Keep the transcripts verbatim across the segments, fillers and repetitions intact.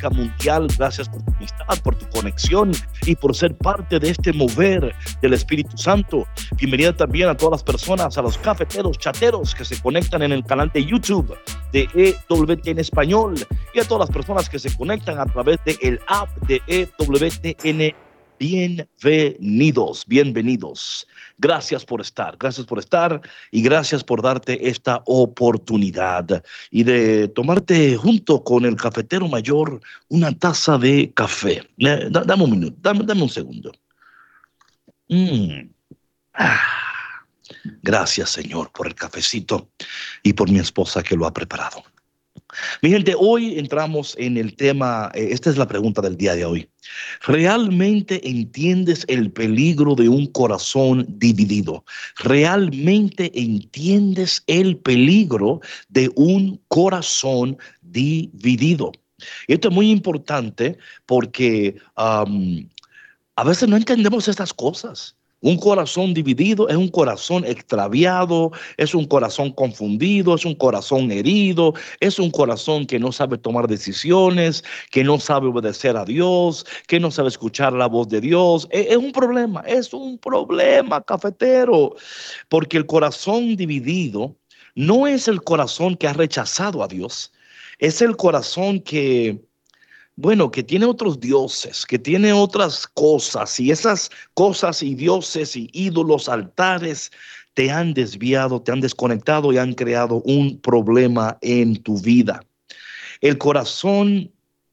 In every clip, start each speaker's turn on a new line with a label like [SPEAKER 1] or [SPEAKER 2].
[SPEAKER 1] Iglesia Mundial. Gracias por tu amistad, por tu conexión y por ser parte de este mover del Espíritu Santo. Bienvenida también a todas las personas, a los cafeteros, chateros que se conectan en el canal de YouTube de E W T N Español y a todas las personas que se conectan a través del app de E W T N. Bienvenidos, bienvenidos. Gracias por estar, gracias por estar y gracias por darte esta oportunidad y de tomarte junto con el cafetero mayor una taza de café. Eh, da- Dame un minuto, dame, dame un segundo. Mm. Ah. Gracias, Señor, por el cafecito y por mi esposa que lo ha preparado. Mi gente, hoy entramos en el tema, eh, esta es la pregunta del día de hoy. ¿Realmente entiendes el peligro de un corazón dividido? ¿Realmente entiendes el peligro de un corazón dividido? Y esto es muy importante porque um, a veces no entendemos estas cosas. Un corazón dividido es un corazón extraviado, es un corazón confundido, es un corazón herido, es un corazón que no sabe tomar decisiones, que no sabe obedecer a Dios, que no sabe escuchar la voz de Dios. Es, es un problema, es un problema, cafetero, porque el corazón dividido no es el corazón que ha rechazado a Dios, es el corazón que bueno, que tiene otros dioses, que tiene otras cosas, y esas cosas y dioses y ídolos, altares, te han desviado, te han desconectado y han creado un problema en tu vida. El corazón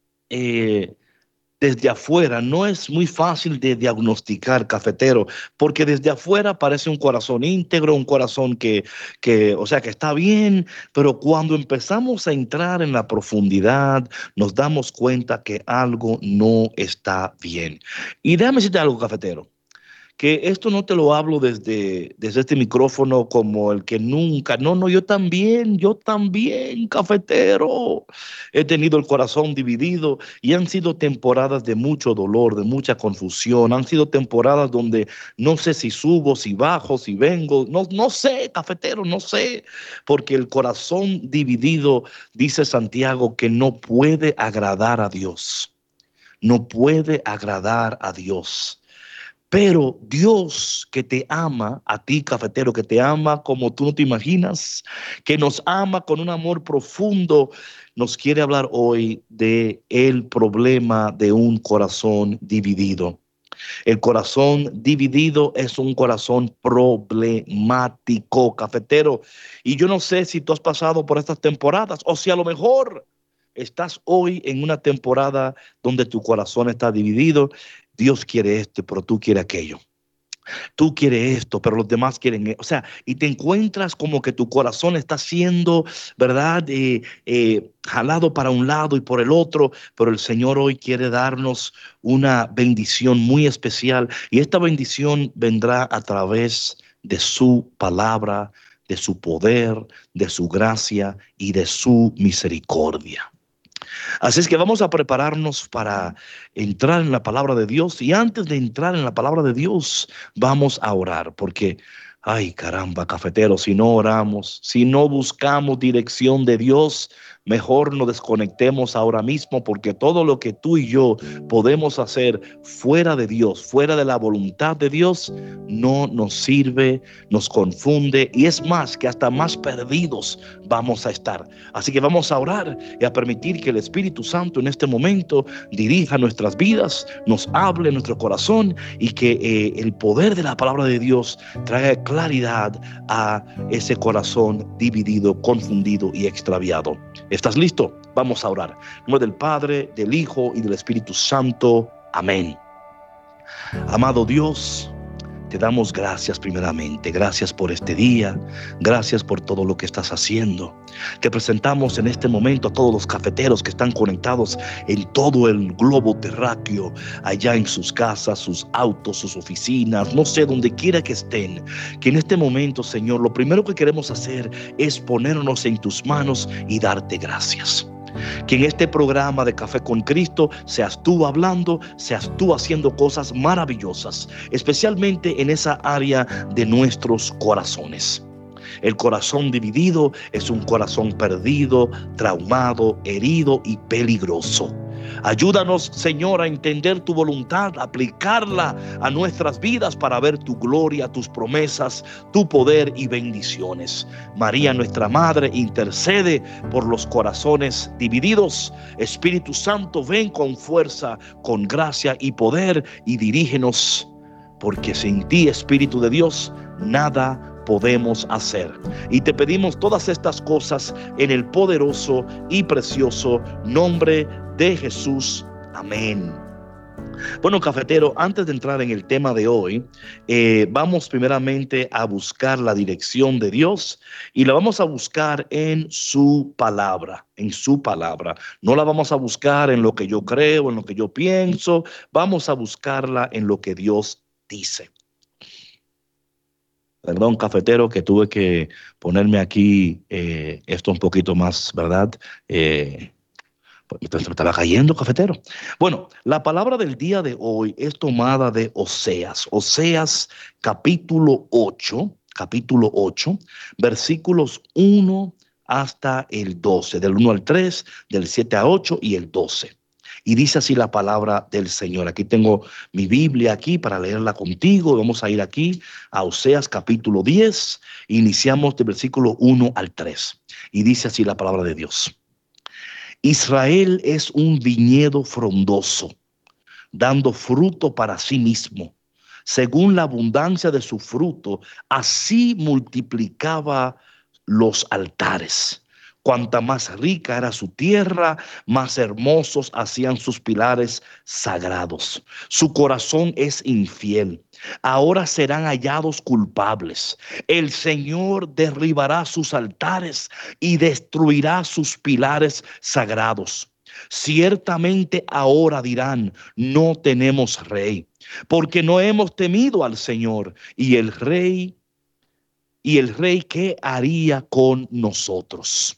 [SPEAKER 1] eh, desde afuera no es muy fácil de diagnosticar, cafetero, porque desde afuera parece un corazón íntegro, un corazón que, que, o sea, que está bien, pero cuando empezamos a entrar en la profundidad, nos damos cuenta que algo no está bien. Y déjame decirte algo, cafetero, que esto no te lo hablo desde, desde este micrófono como el que nunca, no, no, yo también, yo también, cafetero, he tenido el corazón dividido y han sido temporadas de mucho dolor, de mucha confusión, han sido temporadas donde no sé si subo, si bajo, si vengo, no, no sé, cafetero, no sé, porque el corazón dividido, dice Santiago, que no puede agradar a Dios, no puede agradar a Dios. Pero Dios que te ama, a ti cafetero, que te ama como tú no te imaginas, que nos ama con un amor profundo, nos quiere hablar hoy de el problema de un corazón dividido. El corazón dividido es un corazón problemático, cafetero. Y yo no sé si tú has pasado por estas temporadas o si a lo mejor estás hoy en una temporada donde tu corazón está dividido. Dios quiere esto, pero tú quieres aquello. Tú quieres esto, pero los demás quieren esto. O sea, y te encuentras como que tu corazón está siendo, ¿verdad? Eh, eh, jalado para un lado y por el otro, pero el Señor hoy quiere darnos una bendición muy especial y esta bendición vendrá a través de su palabra, de su poder, de su gracia y de su misericordia. Así es que vamos a prepararnos para entrar en la palabra de Dios y antes de entrar en la palabra de Dios vamos a orar porque, ay caramba, cafetero, si no oramos, si no buscamos dirección de Dios, mejor nos desconectemos ahora mismo porque todo lo que tú y yo podemos hacer fuera de Dios, fuera de la voluntad de Dios, no nos sirve, nos confunde y es más que hasta más perdidos vamos a estar. Así que vamos a orar y a permitir que el Espíritu Santo en este momento dirija nuestras vidas, nos hable en nuestro corazón y que eh, el poder de la palabra de Dios traiga claridad a ese corazón dividido, confundido y extraviado. ¿Estás listo? Vamos a orar. En nombre del Padre, del Hijo y del Espíritu Santo. Amén. Amado Dios, te damos gracias primeramente, gracias por este día, gracias por todo lo que estás haciendo. Te presentamos en este momento a todos los cafeteros que están conectados en todo el globo terráqueo, allá en sus casas, sus autos, sus oficinas, no sé, donde quiera que estén. Que en este momento, Señor, lo primero que queremos hacer es ponernos en tus manos y darte gracias. Que en este programa de Café con Cristo seas tú hablando, seas tú haciendo cosas maravillosas, especialmente en esa área de nuestros corazones. El corazón dividido es un corazón perdido, traumado, herido y peligroso. Ayúdanos, Señor, a entender tu voluntad, aplicarla a nuestras vidas para ver tu gloria, tus promesas, tu poder y bendiciones. María, nuestra Madre, intercede por los corazones divididos. Espíritu Santo, ven con fuerza, con gracia y poder y dirígenos, porque sin ti, Espíritu de Dios, nada podemos hacer. Y te pedimos todas estas cosas en el poderoso y precioso nombre de Jesús. Amén. Bueno, cafetero, antes de entrar en el tema de hoy, eh, vamos primeramente a buscar la dirección de Dios y la vamos a buscar en su palabra, en su palabra. No la vamos a buscar en lo que yo creo, en lo que yo pienso, vamos a buscarla en lo que Dios dice. Perdón, cafetero, que tuve que ponerme aquí eh, esto un poquito más, ¿verdad? Eh, Entonces me estaba cayendo, cafetero. Bueno, la palabra del día de hoy es tomada de Oseas. Oseas capítulo ocho, capítulo ocho, versículos uno hasta el doce, del uno al tres, del siete a ocho y el doce. Y dice así la palabra del Señor. Aquí tengo mi Biblia aquí para leerla contigo. Vamos a ir aquí a Oseas capítulo diez. Iniciamos del versículo uno al tres. Y dice así la palabra de Dios. Israel es un viñedo frondoso, dando fruto para sí mismo. Según la abundancia de su fruto, así multiplicaba los altares. Cuanta más rica era su tierra, más hermosos hacían sus pilares sagrados. Su corazón es infiel. Ahora serán hallados culpables. El Señor derribará sus altares y destruirá sus pilares sagrados. Ciertamente ahora dirán, no tenemos rey, porque no hemos temido al Señor. Y el rey, y el rey, ¿qué haría con nosotros?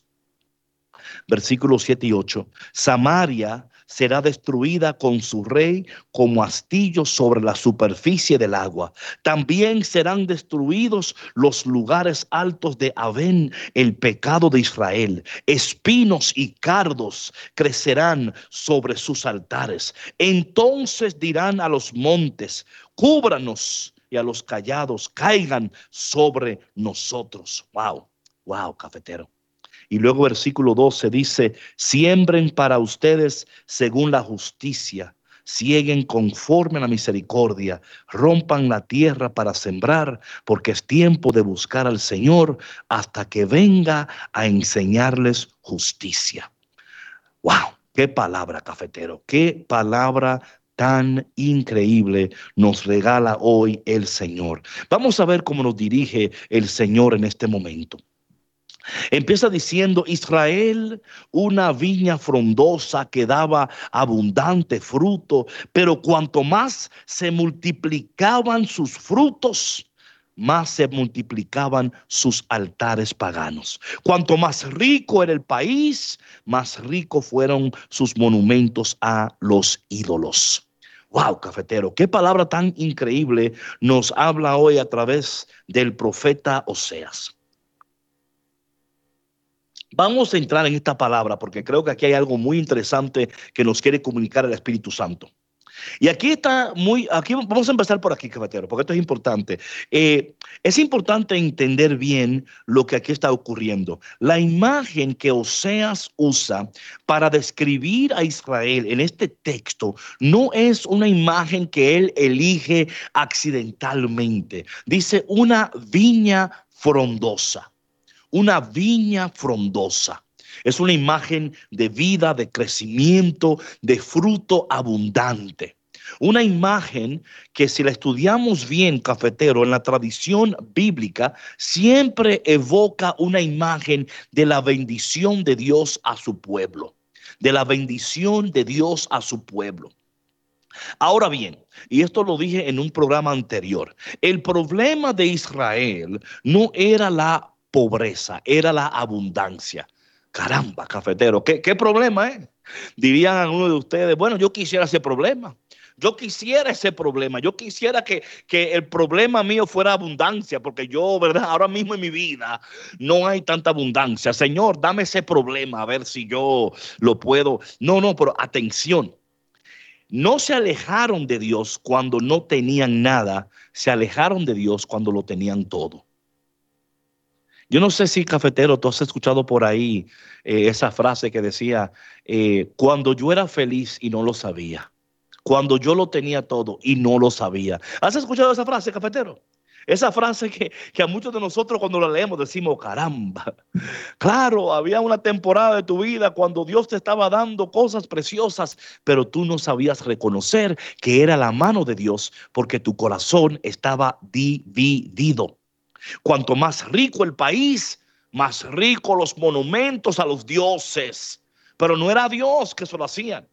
[SPEAKER 1] Versículos siete y ocho. Samaria será destruida con su rey como astillo sobre la superficie del agua. También serán destruidos los lugares altos de Avén, el pecado de Israel. Espinos y cardos crecerán sobre sus altares. Entonces dirán a los montes, cúbranos, y a los callados, caigan sobre nosotros. Wow, wow, cafetero. Y luego versículo doce dice, siembren para ustedes según la justicia, sieguen conforme a la misericordia, rompan la tierra para sembrar, porque es tiempo de buscar al Señor hasta que venga a enseñarles justicia. ¡Wow! ¡Qué palabra, cafetero! ¡Qué palabra tan increíble nos regala hoy el Señor! Vamos a ver cómo nos dirige el Señor en este momento. Empieza diciendo, Israel, una viña frondosa que daba abundante fruto, pero cuanto más se multiplicaban sus frutos, más se multiplicaban sus altares paganos. Cuanto más rico era el país, más ricos fueron sus monumentos a los ídolos. Wow, cafetero, qué palabra tan increíble nos habla hoy a través del profeta Oseas. Vamos a entrar en esta palabra porque creo que aquí hay algo muy interesante que nos quiere comunicar el Espíritu Santo. Y aquí está muy, aquí vamos a empezar por aquí, cafetero, porque esto es importante. Eh, es importante entender bien lo que aquí está ocurriendo. La imagen que Oseas usa para describir a Israel en este texto no es una imagen que él elige accidentalmente. Dice una viña frondosa. Una viña frondosa. Es una imagen de vida, de crecimiento, de fruto abundante. Una imagen que si la estudiamos bien, cafetero, en la tradición bíblica, siempre evoca una imagen de la bendición de Dios a su pueblo. De la bendición de Dios a su pueblo. Ahora bien, y esto lo dije en un programa anterior, el problema de Israel no era la pobreza, era la abundancia. Caramba, cafetero, ¿qué, qué problema es? Eh? Dirían algunos de ustedes, bueno, yo quisiera ese problema. Yo quisiera ese problema. Yo quisiera que, que el problema mío fuera abundancia, porque yo, ¿verdad? Ahora mismo en mi vida no hay tanta abundancia. Señor, dame ese problema a ver si yo lo puedo. No, no, pero atención. No se alejaron de Dios cuando no tenían nada, se alejaron de Dios cuando lo tenían todo. Yo no sé si, cafetero, tú has escuchado por ahí eh, esa frase que decía, eh, cuando yo era feliz y no lo sabía, cuando yo lo tenía todo y no lo sabía. ¿Has escuchado esa frase, cafetero? Esa frase que, que a muchos de nosotros cuando la leemos decimos, caramba. Claro, había una temporada de tu vida cuando Dios te estaba dando cosas preciosas, pero tú no sabías reconocer que era la mano de Dios porque tu corazón estaba dividido. Cuanto más rico el país, más rico los monumentos a los dioses. Pero no era Dios que eso lo hacían.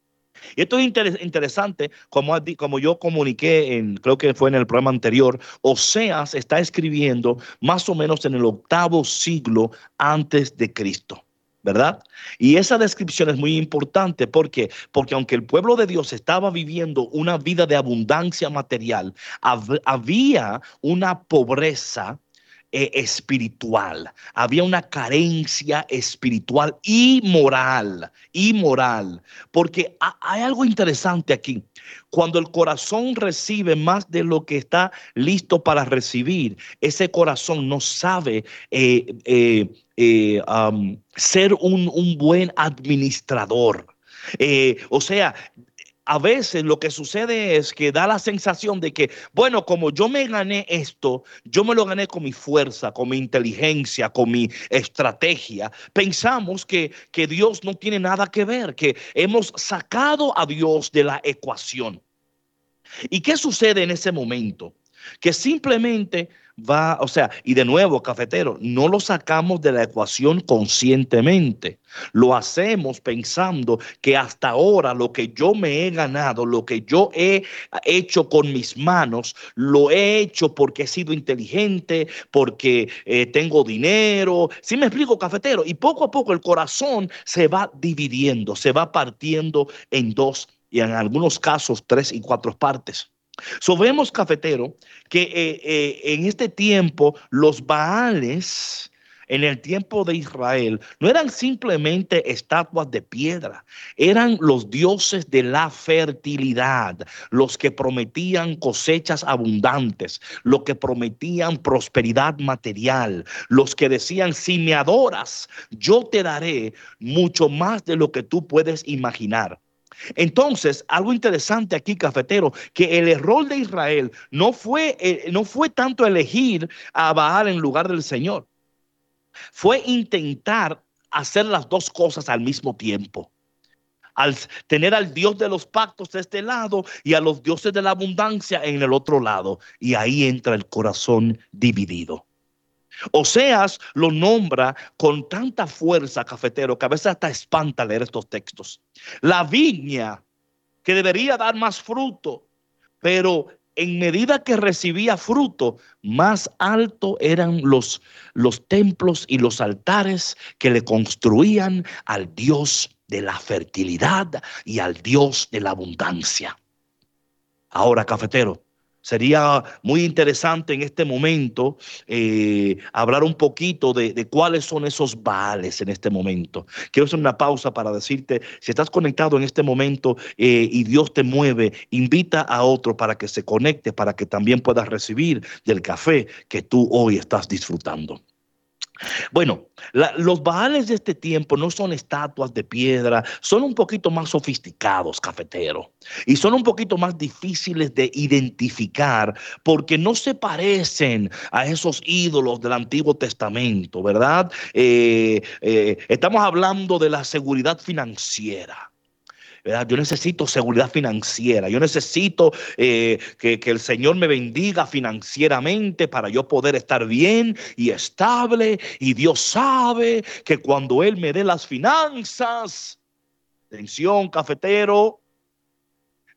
[SPEAKER 1] Y esto es inter interesante, como, como yo comuniqué, en, creo que fue en el programa anterior, Oseas está escribiendo más o menos en el octavo siglo antes de Cristo. ¿Verdad? Y esa descripción es muy importante. ¿Por qué? Porque aunque el pueblo de Dios estaba viviendo una vida de abundancia material, hab había una pobreza eh, espiritual, había una carencia espiritual y moral, y moral, porque ha, hay algo interesante aquí. Cuando el corazón recibe más de lo que está listo para recibir, ese corazón no sabe eh, eh, eh, um, ser un, un buen administrador. Eh, o sea, a veces lo que sucede es que da la sensación de que, bueno, como yo me gané esto, yo me lo gané con mi fuerza, con mi inteligencia, con mi estrategia. Pensamos que, que Dios no tiene nada que ver, que hemos sacado a Dios de la ecuación. ¿Y qué sucede en ese momento? Que simplemente va, o sea, y de nuevo, cafetero, no lo sacamos de la ecuación conscientemente. Lo hacemos pensando que hasta ahora lo que yo me he ganado, lo que yo he hecho con mis manos, lo he hecho porque he sido inteligente, porque eh, tengo dinero. ¿Sí me explico, cafetero? Y poco a poco el corazón se va dividiendo, se va partiendo en dos y en algunos casos tres y cuatro partes. So, vemos, cafetero, que eh, eh, en este tiempo los Baales, en el tiempo de Israel, no eran simplemente estatuas de piedra, eran los dioses de la fertilidad, los que prometían cosechas abundantes, los que prometían prosperidad material, los que decían, si me adoras, yo te daré mucho más de lo que tú puedes imaginar. Entonces, algo interesante aquí, cafetero, que el error de Israel no fue, eh, no fue tanto elegir a Baal en lugar del Señor, fue intentar hacer las dos cosas al mismo tiempo. Al tener al Dios de los pactos de este lado y a los dioses de la abundancia en el otro lado. Y ahí entra el corazón dividido. Oseas lo nombra con tanta fuerza, cafetero, que a veces hasta espanta leer estos textos. La viña que debería dar más fruto, pero en medida que recibía fruto, más alto eran los, los templos y los altares que le construían al Dios de la fertilidad y al Dios de la abundancia. Ahora, cafetero, sería muy interesante en este momento eh, hablar un poquito de, de cuáles son esos Baales en este momento. Quiero hacer una pausa para decirte, si estás conectado en este momento eh, y Dios te mueve, invita a otro para que se conecte, para que también puedas recibir del café que tú hoy estás disfrutando. Bueno, la, los Baales de este tiempo no son estatuas de piedra, son un poquito más sofisticados, cafetero, y son un poquito más difíciles de identificar porque no se parecen a esos ídolos del Antiguo Testamento, ¿verdad? Eh, eh, estamos hablando de la seguridad financiera. ¿Verdad? Yo necesito seguridad financiera. Yo necesito eh, que, que el Señor me bendiga financieramente para yo poder estar bien y estable. Y Dios sabe que cuando Él me dé las finanzas, atención, cafetero,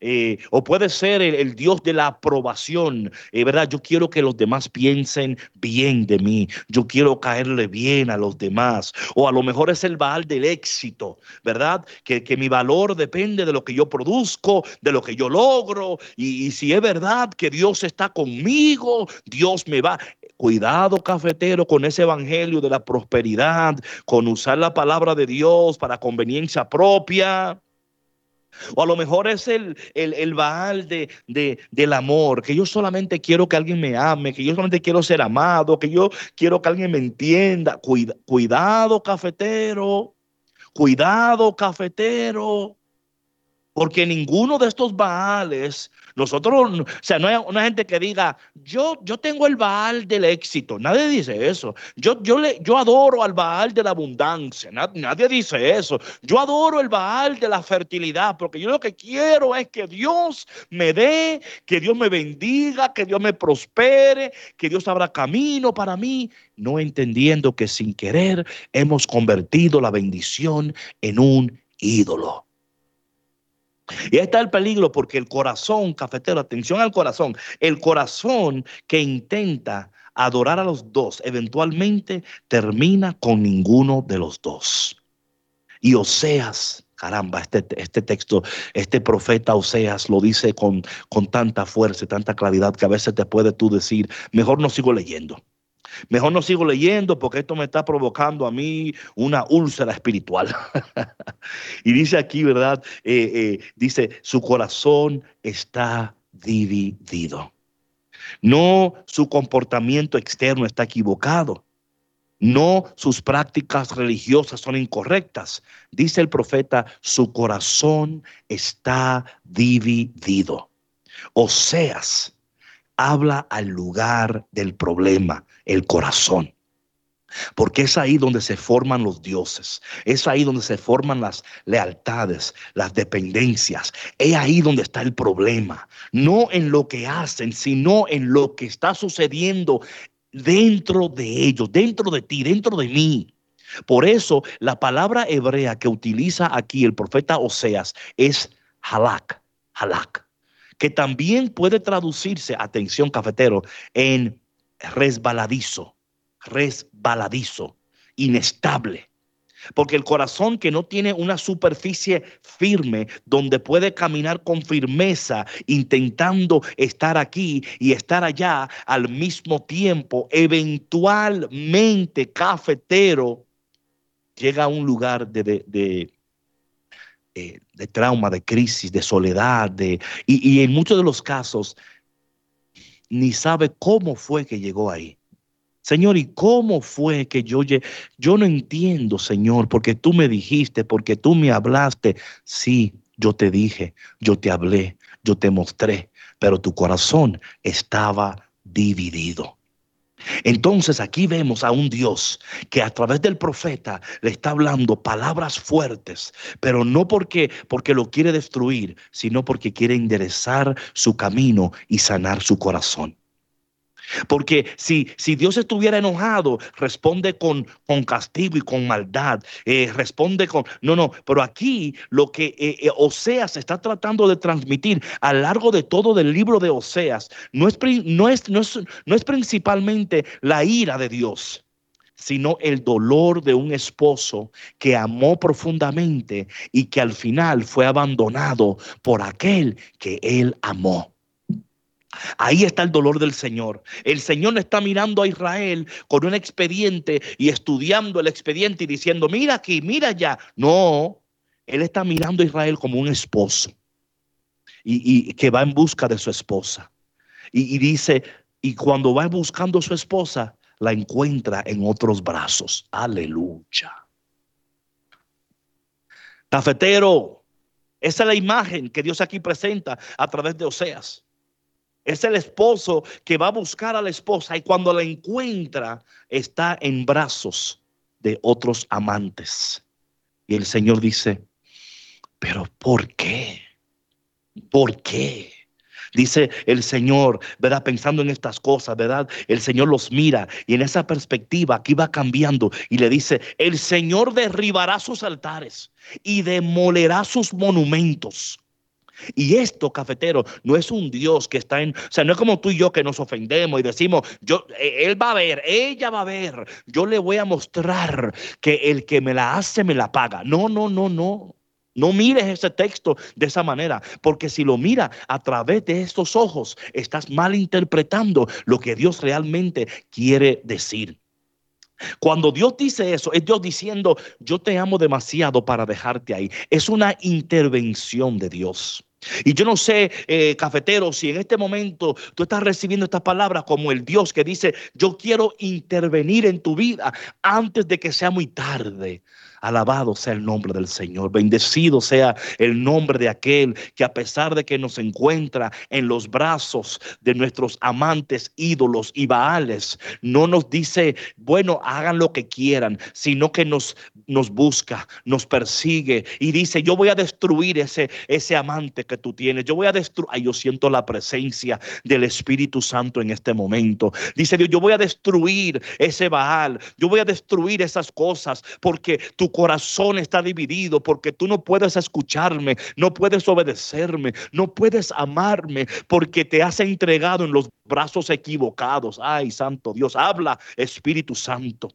[SPEAKER 1] eh, o puede ser el, el Dios de la aprobación, eh, ¿verdad? Yo quiero que los demás piensen bien de mí, yo quiero caerle bien a los demás, o a lo mejor es el Baal del éxito, ¿verdad? Que, que mi valor depende de lo que yo produzco, de lo que yo logro, y, y si es verdad que Dios está conmigo, Dios me va. Cuidado, cafetero, con ese evangelio de la prosperidad, con usar la palabra de Dios para conveniencia propia. O a lo mejor es el, el, el Baal de, de, del amor, que yo solamente quiero que alguien me ame, que yo solamente quiero ser amado, que yo quiero que alguien me entienda. Cuida, cuidado, cafetero, cuidado, cafetero. Porque ninguno de estos Baales, nosotros, o sea, no hay una gente que diga, yo, yo tengo el Baal del éxito. Nadie dice eso. Yo, yo, le, yo adoro al Baal de la abundancia. Nadie, nadie dice eso. Yo adoro el Baal de la fertilidad, porque yo lo que quiero es que Dios me dé, que Dios me bendiga, que Dios me prospere, que Dios abra camino para mí, no entendiendo que sin querer hemos convertido la bendición en un ídolo. Y ahí está el peligro, porque el corazón, cafetero, atención al corazón, el corazón que intenta adorar a los dos, eventualmente termina con ninguno de los dos. Y Oseas, caramba, este, este texto, este profeta Oseas lo dice con, con tanta fuerza y tanta claridad que a veces te puede tú decir, mejor no sigo leyendo. Mejor no sigo leyendo porque esto me está provocando a mí una úlcera espiritual. Y dice aquí, ¿verdad? Eh, eh, dice, su corazón está dividido. No su comportamiento externo está equivocado. No sus prácticas religiosas son incorrectas. Dice el profeta, su corazón está dividido. Oseas habla al lugar del problema, el corazón. Porque es ahí donde se forman los dioses, es ahí donde se forman las lealtades, las dependencias, es ahí donde está el problema, no en lo que hacen, sino en lo que está sucediendo dentro de ellos, dentro de ti, dentro de mí. Por eso la palabra hebrea que utiliza aquí el profeta Oseas es halak, halak, que también puede traducirse, atención cafetero, en resbaladizo, resbaladizo, inestable. Porque el corazón que no tiene una superficie firme donde puede caminar con firmeza, intentando estar aquí y estar allá al mismo tiempo, eventualmente, cafetero, llega a un lugar de, de, de Eh, de trauma, de crisis, de soledad, de, y, y en muchos de los casos ni sabe cómo fue que llegó ahí. Señor, ¿y cómo fue que yo llegué? Yo no entiendo, Señor, porque tú me dijiste, porque tú me hablaste. Sí, yo te dije, yo te hablé, yo te mostré, pero tu corazón estaba dividido. Entonces aquí vemos a un Dios que a través del profeta le está hablando palabras fuertes, pero no porque, porque lo quiere destruir, sino porque quiere enderezar su camino y sanar su corazón. Porque si, si Dios estuviera enojado, responde con, con castigo y con maldad. Eh, responde con... No, no, pero aquí lo que eh, eh, Oseas está tratando de transmitir a lo largo de todo el libro de Oseas no es, no es, no es, no es principalmente la ira de Dios, sino el dolor de un esposo que amó profundamente y que al final fue abandonado por aquel que él amó. Ahí está el dolor del Señor. El Señor no está mirando a Israel con un expediente y estudiando el expediente y diciendo, mira aquí, mira allá. No, Él está mirando a Israel como un esposo y, y que va en busca de su esposa. Y, y dice, y cuando va buscando a su esposa, la encuentra en otros brazos. Aleluya. Cafetero, esa es la imagen que Dios aquí presenta a través de Oseas. Es el esposo que va a buscar a la esposa y cuando la encuentra está en brazos de otros amantes. Y el Señor dice, ¿pero por qué? ¿Por qué? Dice el Señor, ¿verdad? Pensando en estas cosas, ¿verdad? El Señor los mira y en esa perspectiva aquí va cambiando y le dice, el Señor derribará sus altares y demolerá sus monumentos. Y esto, cafetero, no es un Dios que está en, o sea, no es como tú y yo que nos ofendemos y decimos, yo, eh, él va a ver, ella va a ver, yo le voy a mostrar que el que me la hace me la paga. No, no, no, no. No mires ese texto de esa manera, porque si lo mira a través de estos ojos, estás malinterpretando lo que Dios realmente quiere decir. Cuando Dios dice eso, es Dios diciendo, yo te amo demasiado para dejarte ahí. Es una intervención de Dios. Y yo no sé, eh, cafetero, si en este momento tú estás recibiendo estas palabras como el Dios que dice, yo quiero intervenir en tu vida antes de que sea muy tarde. Alabado sea el nombre del Señor. Bendecido sea el nombre de aquel que, a pesar de que nos encuentra en los brazos de nuestros amantes ídolos y baales, no nos dice, bueno, hagan lo que quieran, sino que nos, nos busca, nos persigue y dice, yo voy a destruir ese, ese amante que tú tienes. Yo voy a destruir. Ay, yo siento la presencia del Espíritu Santo en este momento. Dice Dios, yo voy a destruir ese Baal. Yo voy a destruir esas cosas porque tu corazón está dividido, porque tú no puedes escucharme, no puedes obedecerme, no puedes amarme, porque te has entregado en los brazos equivocados. Ay, santo Dios, habla, Espíritu Santo.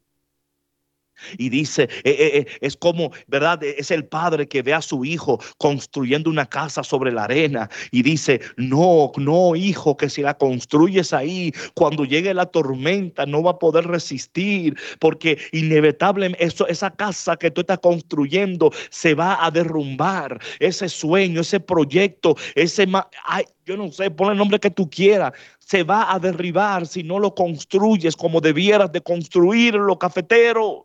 [SPEAKER 1] Y dice, eh, eh, eh, es como, ¿verdad? Es el padre que ve a su hijo construyendo una casa sobre la arena y dice, no, no, hijo, que si la construyes ahí, cuando llegue la tormenta no va a poder resistir, porque inevitablemente eso, esa casa que tú estás construyendo se va a derrumbar. Ese sueño, ese proyecto, ese, ay, yo no sé, pon el nombre que tú quieras, se va a derribar si no lo construyes como debieras de construirlo, cafetero.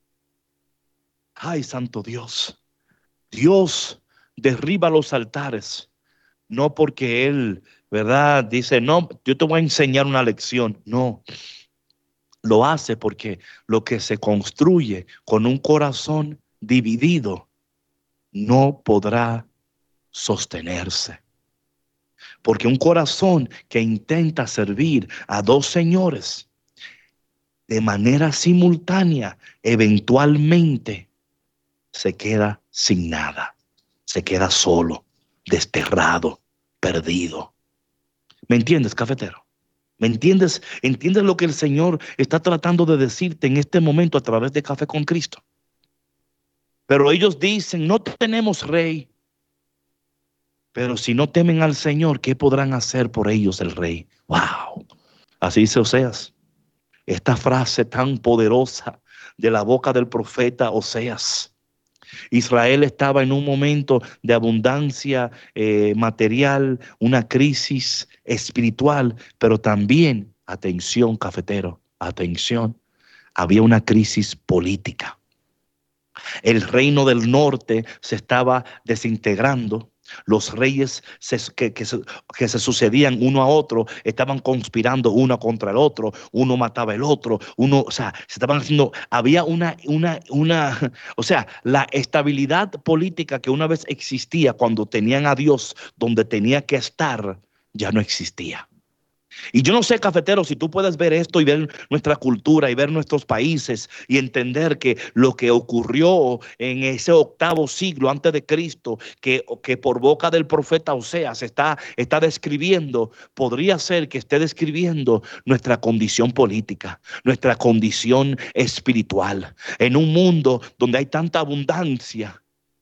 [SPEAKER 1] Ay, santo Dios. Dios derriba los altares, no porque Él, ¿verdad? Dice, no, yo te voy a enseñar una lección. No, lo hace porque lo que se construye con un corazón dividido no podrá sostenerse. Porque un corazón que intenta servir a dos señores de manera simultánea, eventualmente se queda sin nada, se queda solo, desterrado, perdido. ¿Me entiendes, cafetero? ¿Me entiendes? ¿Entiendes lo que el Señor está tratando de decirte en este momento a través de Café con Cristo? Pero ellos dicen, no tenemos rey. Pero si no temen al Señor, ¿qué podrán hacer por ellos el rey? ¡Wow! Así dice Oseas. Esta frase tan poderosa de la boca del profeta Oseas. Israel estaba en un momento de abundancia eh, material, una crisis espiritual, pero también, atención, cafetero, atención, había una crisis política. El reino del norte se estaba desintegrando. Los reyes se, que, que, se, que se sucedían uno a otro estaban conspirando uno contra el otro, uno mataba el otro, uno, o sea, se estaban haciendo, había una, una, una, o sea, la estabilidad política que una vez existía cuando tenían a Dios donde tenía que estar, ya no existía. Y yo no sé, cafetero, si tú puedes ver esto y ver nuestra cultura y ver nuestros países y entender que lo que ocurrió en ese octavo siglo antes de Cristo, que, que por boca del profeta Oseas está, está describiendo, podría ser que esté describiendo nuestra condición política, nuestra condición espiritual, en un mundo donde hay tanta abundancia.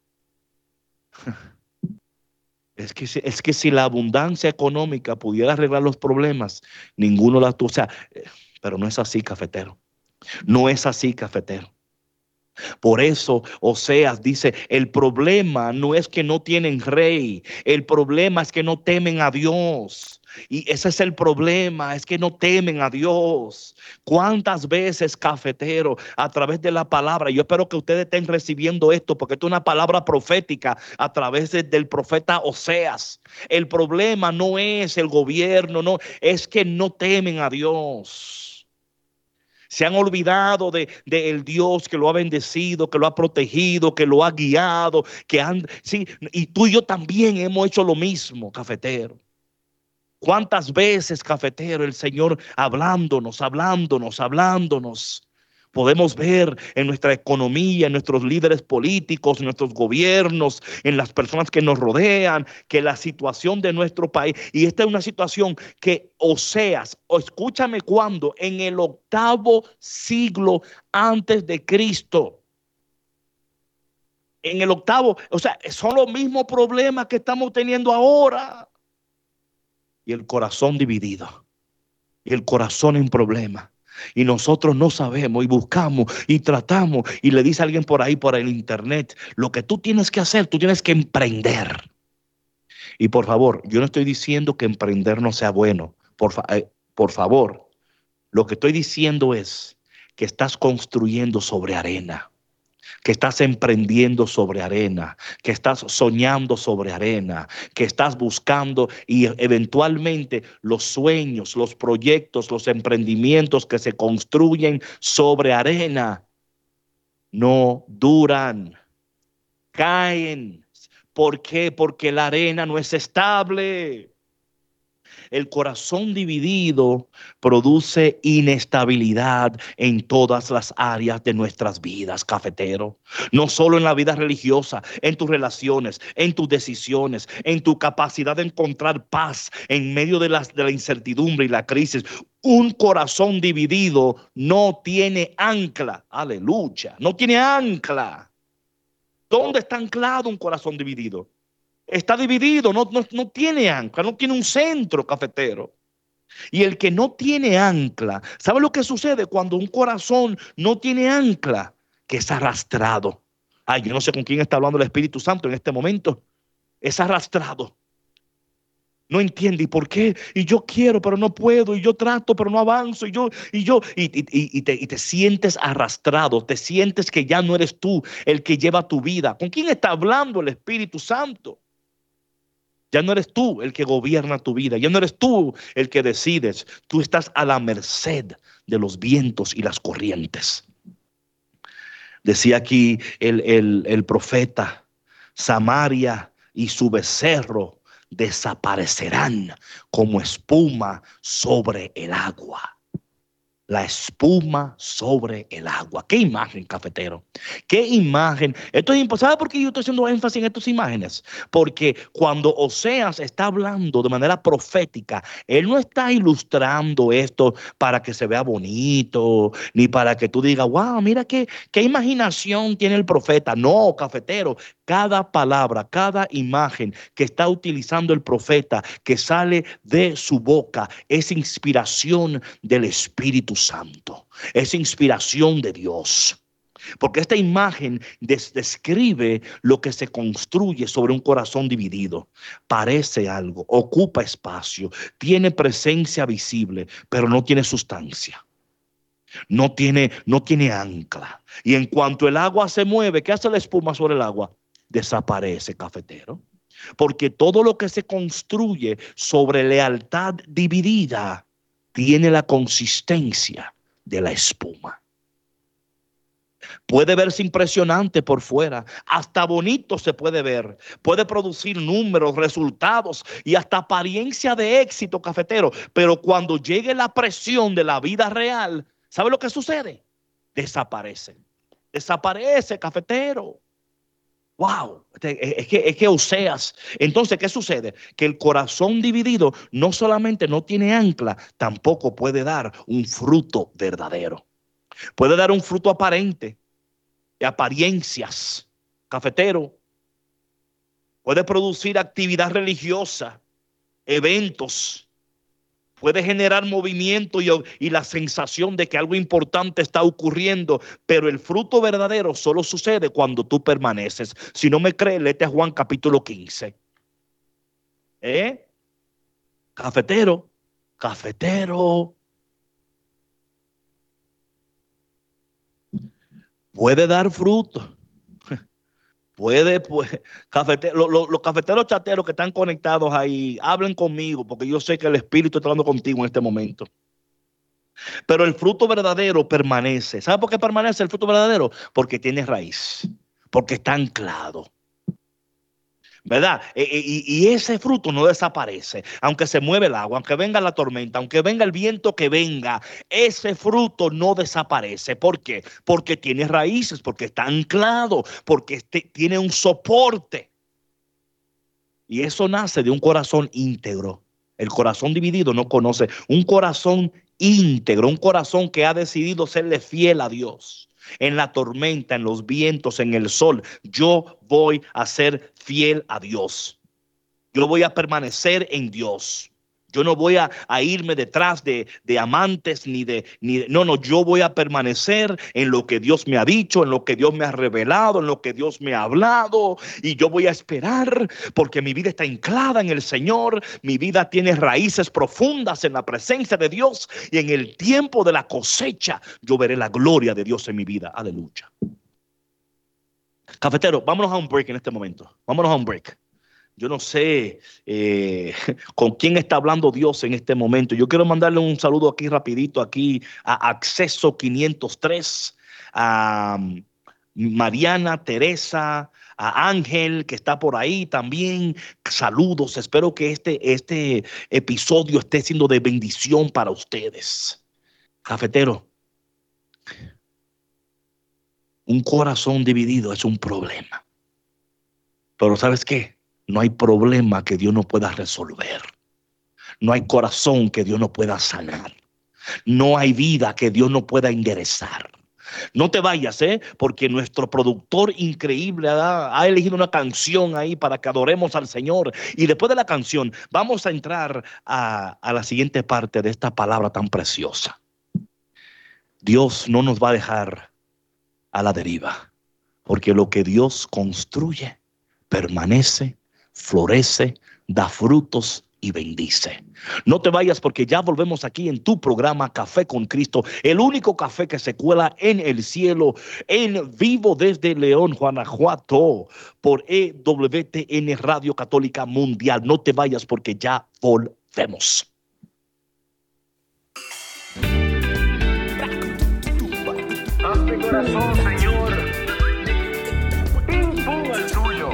[SPEAKER 1] Es que, es que si la abundancia económica pudiera arreglar los problemas, ninguno la tuvo. O sea, pero no es así, cafetero. No es así, cafetero. Por eso Oseas dice, el problema no es que no tienen rey, el problema es que no temen a Dios. Y ese es el problema, es que no temen a Dios. ¿Cuántas veces, cafetero, a través de la palabra? Yo espero que ustedes estén recibiendo esto, porque esto es una palabra profética a través de, del profeta Oseas. El problema no es el gobierno, no, es que no temen a Dios. Se han olvidado de, de el Dios que lo ha bendecido, que lo ha protegido, que lo ha guiado, que han, sí, y tú y yo también hemos hecho lo mismo, cafetero. ¿Cuántas veces, cafetero, el Señor hablándonos, hablándonos, hablándonos? Podemos ver en nuestra economía, en nuestros líderes políticos, en nuestros gobiernos, en las personas que nos rodean, que la situación de nuestro país, y esta es una situación que Oseas, o escúchame cuando, en el octavo siglo antes de Cristo, en el octavo, o sea, son los mismos problemas que estamos teniendo ahora. Y el corazón dividido, y el corazón en problemas. Y nosotros no sabemos y buscamos y tratamos y le dice a alguien por ahí, por el internet, lo que tú tienes que hacer, tú tienes que emprender. Y por favor, yo no estoy diciendo que emprender no sea bueno. Por, fa eh, por favor, lo que estoy diciendo es que estás construyendo sobre arena, que estás emprendiendo sobre arena, que estás soñando sobre arena, que estás buscando y eventualmente los sueños, los proyectos, los emprendimientos que se construyen sobre arena no duran, caen. ¿Por qué? Porque la arena no es estable. El corazón dividido produce inestabilidad en todas las áreas de nuestras vidas, cafetero. No solo en la vida religiosa, en tus relaciones, en tus decisiones, en tu capacidad de encontrar paz en medio de, las, de la incertidumbre y la crisis. Un corazón dividido no tiene ancla. Aleluya. No tiene ancla. ¿Dónde está anclado un corazón dividido? Está dividido, no, no, no tiene ancla, no tiene un centro, cafetero. Y el que no tiene ancla, ¿sabe lo que sucede cuando un corazón no tiene ancla? Que es arrastrado. Ay, yo no sé con quién está hablando el Espíritu Santo en este momento. Es arrastrado. No entiende y por qué. Y yo quiero, pero no puedo. Y yo trato, pero no avanzo. Y yo, y yo, y, y, y, te, y te sientes arrastrado. Te sientes que ya no eres tú el que lleva tu vida. ¿Con quién está hablando el Espíritu Santo? Ya no eres tú el que gobierna tu vida. Ya no eres tú el que decides. Tú estás a la merced de los vientos y las corrientes. Decía aquí el, el, el profeta, Samaria y su becerro desaparecerán como espuma sobre el agua. La espuma sobre el agua. ¿Qué imagen, cafetero? ¿Qué imagen? Esto es imposible. ¿Sabe por qué yo estoy haciendo énfasis en estas imágenes? Porque cuando Oseas está hablando de manera profética, él no está ilustrando esto para que se vea bonito, ni para que tú digas, wow, mira qué, qué imaginación tiene el profeta. No, cafetero. Cada palabra, cada imagen que está utilizando el profeta, que sale de su boca, es inspiración del Espíritu Santo, es inspiración de Dios. Porque esta imagen des describe lo que se construye sobre un corazón dividido. Parece algo, ocupa espacio, tiene presencia visible, pero no tiene sustancia. No tiene, no tiene ancla. Y en cuanto el agua se mueve, ¿qué hace la espuma sobre el agua? Desaparece, cafetero. Porque todo lo que se construye sobre lealtad dividida tiene la consistencia de la espuma. Puede verse impresionante por fuera, hasta bonito se puede ver, puede producir números, resultados y hasta apariencia de éxito, cafetero, pero cuando llegue la presión de la vida real, ¿sabe lo que sucede? Desaparece, desaparece, cafetero. Wow, es que, es que Oseas, entonces, ¿qué sucede? Que el corazón dividido no solamente no tiene ancla, tampoco puede dar un fruto verdadero. Puede dar un fruto aparente, de apariencias, cafetero. Puede producir actividad religiosa, eventos. Puede generar movimiento y, y la sensación de que algo importante está ocurriendo, pero el fruto verdadero solo sucede cuando tú permaneces. Si no me crees, léete a Juan capítulo quince. ¿Eh? Cafetero, cafetero. Puede dar fruto. Puede, pues, cafetero, los, los, los cafeteros chateros que están conectados ahí, hablen conmigo, porque yo sé que el Espíritu está hablando contigo en este momento. Pero el fruto verdadero permanece. ¿Sabe por qué permanece el fruto verdadero? Porque tiene raíz, porque está anclado. ¿verdad? E- e- Y, y ese fruto no desaparece, aunque se mueve el agua, aunque venga la tormenta, aunque venga el viento que venga, ese fruto no desaparece. ¿Por qué? Porque tiene raíces, porque está anclado, porque este, tiene un soporte. Y eso nace de un corazón íntegro. El corazón dividido no conoce. Un corazón íntegro, un corazón que ha decidido serle fiel a Dios. En la tormenta, en los vientos, en el sol, yo voy a ser fiel a Dios. Yo voy a permanecer en Dios. Yo no voy a, a irme detrás de, de amantes ni de, ni de... No, no, yo voy a permanecer en lo que Dios me ha dicho, en lo que Dios me ha revelado, en lo que Dios me ha hablado. Y yo voy a esperar porque mi vida está anclada en el Señor. Mi vida tiene raíces profundas en la presencia de Dios. Y en el tiempo de la cosecha, yo veré la gloria de Dios en mi vida. Aleluya. Cafetero, vámonos a un break en este momento. Vámonos a un break. Yo no sé eh, con quién está hablando Dios en este momento. Yo quiero mandarle un saludo aquí rapidito, aquí a Acceso quinientos tres, a Mariana, Teresa, a Ángel, que está por ahí también. Saludos. Espero que este, este episodio esté siendo de bendición para ustedes. Cafetero, un corazón dividido es un problema. Pero ¿sabes qué? No hay problema que Dios no pueda resolver. No hay corazón que Dios no pueda sanar. No hay vida que Dios no pueda enderezar. No te vayas, ¿eh? Porque nuestro productor increíble ha, ha elegido una canción ahí para que adoremos al Señor. Y después de la canción vamos a entrar a, a la siguiente parte de esta palabra tan preciosa. Dios no nos va a dejar a la deriva, porque lo que Dios construye permanece, florece, da frutos y bendice. No te vayas porque ya volvemos aquí en tu programa Café con Cristo, el único café que se cuela en el cielo, en vivo desde León, Guanajuato, por E W T N Radio Católica Mundial. No te vayas porque ya volvemos.
[SPEAKER 2] Haz mi corazón, Señor, pim pum al tuyo.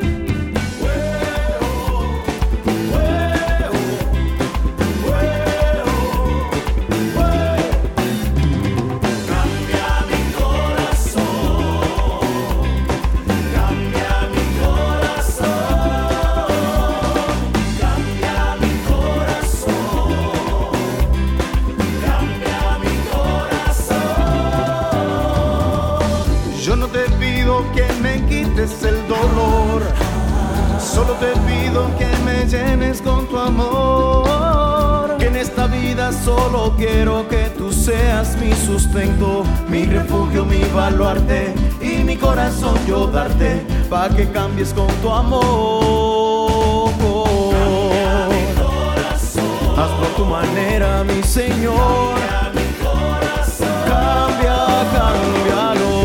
[SPEAKER 3] Que me quites el dolor, solo te pido que me llenes con tu amor, que en esta vida solo quiero que tú seas mi sustento, mi refugio, mi baluarte y mi corazón yo darte, pa' que cambies con tu amor. Cambia mi corazón, hazlo a tu manera, mi Señor. Cambia mi corazón, cambia, cámbialo.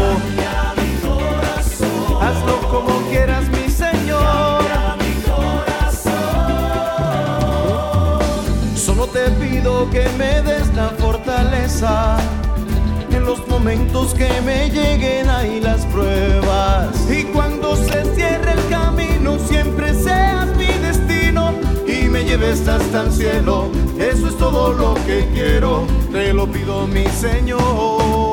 [SPEAKER 3] Hazlo como quieras, mi Señor. Mi corazón. Solo te pido que me des la fortaleza en los momentos que me lleguen ahí las pruebas. Y cuando se cierre el camino, siempre seas mi destino y me lleves hasta el cielo. Eso es todo lo que quiero, te lo pido, mi Señor.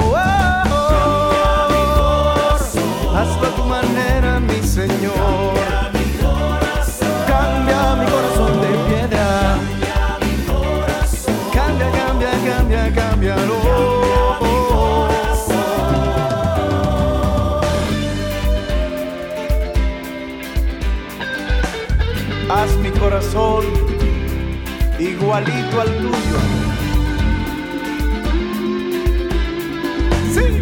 [SPEAKER 3] Hazlo a tu manera, mi Señor. Cambia mi corazón, cambia mi corazón de piedra. Cambia mi corazón, cambia, cambia, cambia, cámbialo. Haz mi corazón igualito al tuyo. Sí.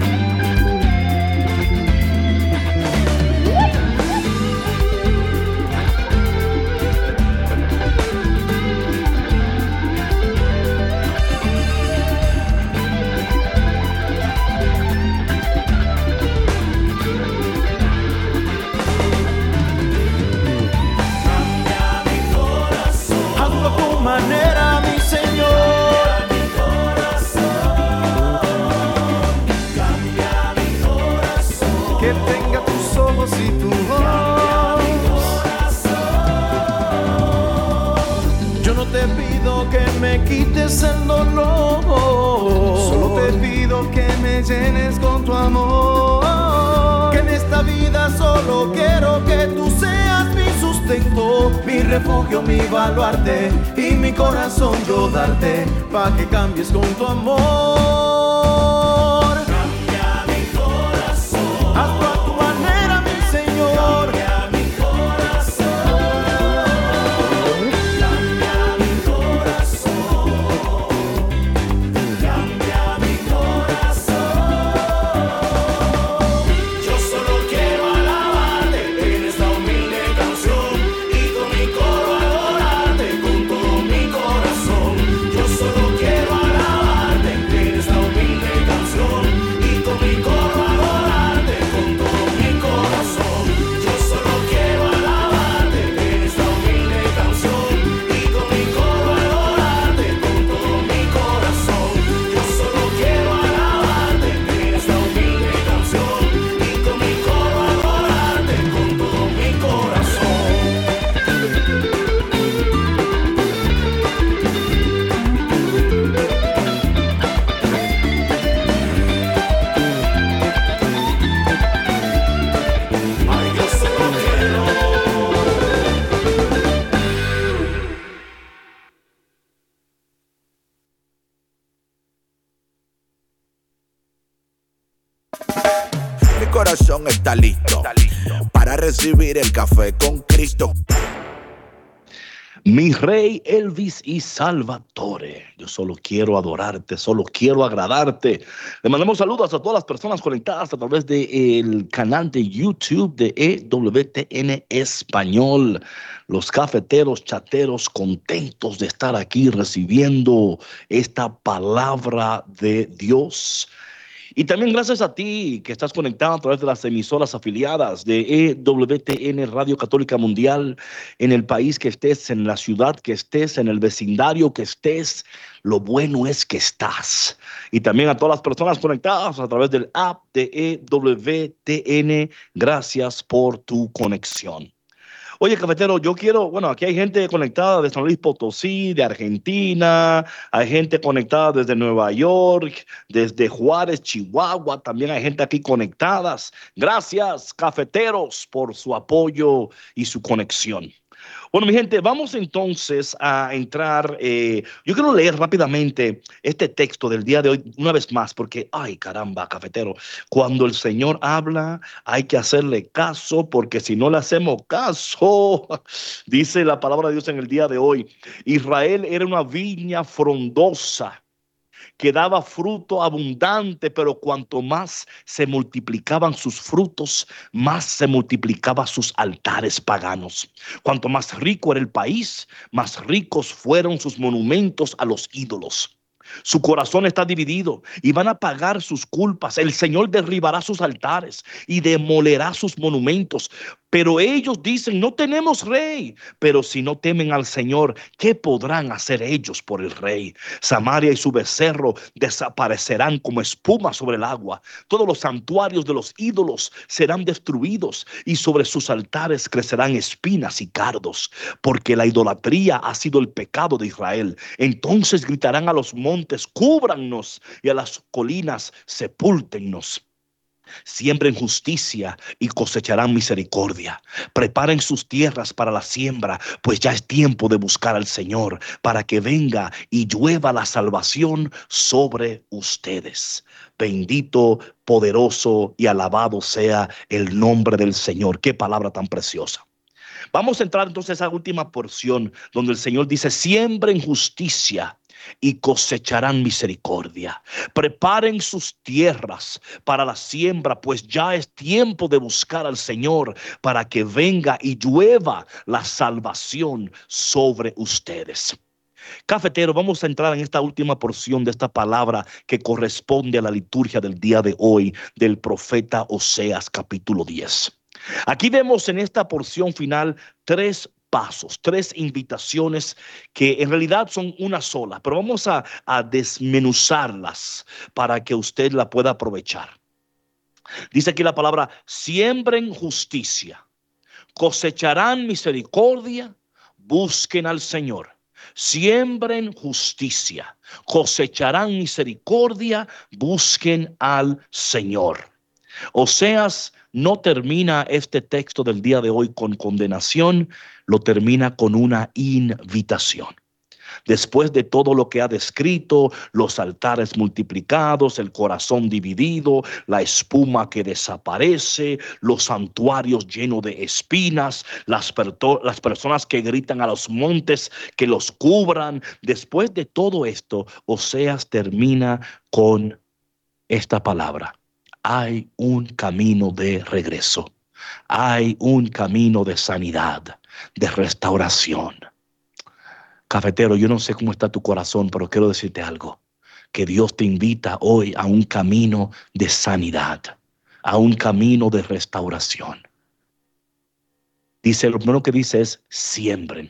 [SPEAKER 3] Manera, mi Señor. Cambia mi corazón. Cambia mi corazón. Que tenga tus ojos y tu voz. te pido que me quites el dolor. Solo te pido que me llenes con tu amor. Que en esta vida solo quiero que tú seas mi sustento, mi refugio, mi baluarte, y mi corazón yo darte, pa' que cambies con tu amor. Cambia mi corazón, hazlo a tu manera, mi Señor. Cambia mi corazón, cambia mi corazón, cambia mi corazón. Yo solo quiero alabarte en esta humilde canción y con mi coro adorarte con todo mi corazón. Yo solo quiero alabarte en esta humilde canción y con mi coro adorarte con todo mi corazón. Yo solo quiero alabarte en esta humilde canción y con mi coro adorarte con todo mi corazón. Yo solo quiero alabarte en esta humilde canción y con mi coro adorarte con todo mi corazón. Ay, yo solo quiero.
[SPEAKER 4] Mi corazón está listo para recibir el café con Cristo.
[SPEAKER 1] Mi Rey, Elvis y Salvatore. Yo solo quiero adorarte, solo quiero agradarte. Le mandamos saludos a todas las personas conectadas a través del canal de YouTube de E W T N Español. Los cafeteros, chateros, contentos de estar aquí recibiendo esta palabra de Dios. Y también gracias a ti que estás conectado a través de las emisoras afiliadas de E W T N Radio Católica Mundial, en el país que estés, en la ciudad que estés, en el vecindario que estés. Lo bueno es que estás. Y también a todas las personas conectadas a través del app de E W T N. Gracias por tu conexión. Oye, cafetero, yo quiero, bueno, aquí hay gente conectada de San Luis Potosí, de Argentina, hay gente conectada desde Nueva York, desde Juárez, Chihuahua, también hay gente aquí conectadas. Gracias, cafeteros, por su apoyo y su conexión. Bueno, mi gente, vamos entonces a entrar. Eh, yo quiero leer rápidamente este texto del día de hoy una vez más, porque, ay, caramba, cafetero, cuando el Señor habla, hay que hacerle caso, porque si no le hacemos caso, dice la palabra de Dios en el día de hoy, Israel era una viña frondosa que daba fruto abundante, pero cuanto más se multiplicaban sus frutos, más se multiplicaban sus altares paganos. Cuanto más rico era el país, más ricos fueron sus monumentos a los ídolos. Su corazón está dividido y van a pagar sus culpas. El Señor derribará sus altares y demolerá sus monumentos. Pero ellos dicen, no tenemos rey. Pero si no temen al Señor, ¿qué podrán hacer ellos por el rey? Samaria y su becerro desaparecerán como espuma sobre el agua. Todos los santuarios de los ídolos serán destruidos y sobre sus altares crecerán espinas y cardos, porque la idolatría ha sido el pecado de Israel. Entonces gritarán a los montes, cúbrannos, y a las colinas, sepúltennos. Siembren justicia y cosecharán misericordia. Preparen sus tierras para la siembra, pues ya es tiempo de buscar al Señor, para que venga y llueva la salvación sobre ustedes. Bendito, poderoso y alabado sea el nombre del Señor. Qué palabra tan preciosa. Vamos a entrar entonces a esa última porción donde el Señor dice, siembren justicia y cosecharán misericordia. Preparen sus tierras para la siembra, pues ya es tiempo de buscar al Señor, para que venga y llueva la salvación sobre ustedes. Cafetero, vamos a entrar en esta última porción de esta palabra que corresponde a la liturgia del día de hoy del profeta Oseas, capítulo diez. Aquí vemos en esta porción final tres pasos, tres invitaciones que en realidad son una sola, pero vamos a, a desmenuzarlas para que usted la pueda aprovechar. Dice aquí la palabra, siembren justicia, cosecharán misericordia, busquen al Señor. Siembren justicia, cosecharán misericordia, busquen al Señor. Oseas no termina este texto del día de hoy con condenación, lo termina con una invitación. Después de todo lo que ha descrito, los altares multiplicados, el corazón dividido, la espuma que desaparece, los santuarios llenos de espinas, las, las personas que gritan a los montes que los cubran. Después de todo esto, Oseas termina con esta palabra: hay un camino de regreso, hay un camino de sanidad, de restauración. Cafetero, yo no sé cómo está tu corazón, pero quiero decirte algo, que Dios te invita hoy a un camino de sanidad, a un camino de restauración. Dice, lo primero que dice es siembren.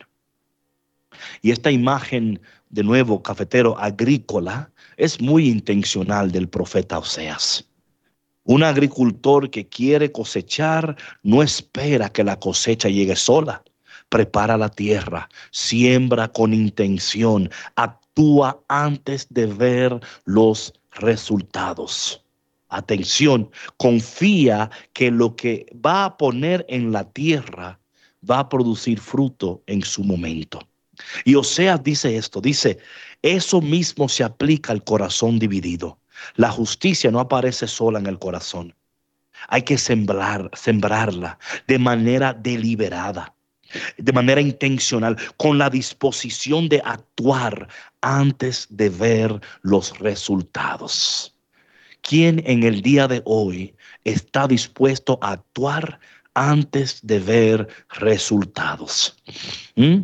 [SPEAKER 1] Y esta imagen, de nuevo, cafetero, agrícola, es muy intencional del profeta Oseas. Un agricultor que quiere cosechar no espera que la cosecha llegue sola. Prepara la tierra, siembra con intención, actúa antes de ver los resultados. Atención, confía que lo que va a poner en la tierra va a producir fruto en su momento. Y Oseas dice esto, dice, eso mismo se aplica al corazón dividido. La justicia no aparece sola en el corazón. Hay que sembrar, sembrarla de manera deliberada, de manera intencional, con la disposición de actuar antes de ver los resultados. ¿Quién en el día de hoy está dispuesto a actuar antes de ver resultados? ¿Mm?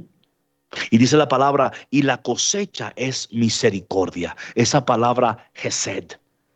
[SPEAKER 1] Y dice la palabra, y la cosecha es misericordia. Esa palabra Hesed,